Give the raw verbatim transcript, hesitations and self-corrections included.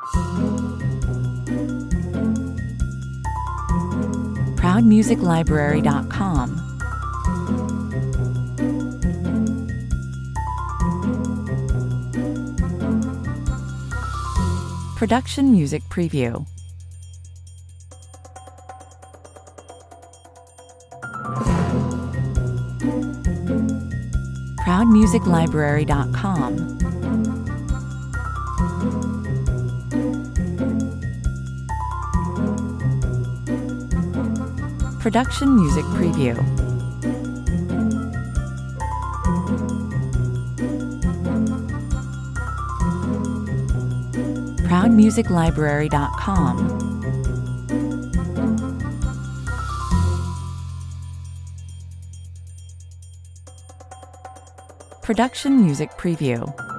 proud music library dot com. Production Music Preview. proud music library dot com. Production Music Preview. proud music library dot com. Production Music Preview.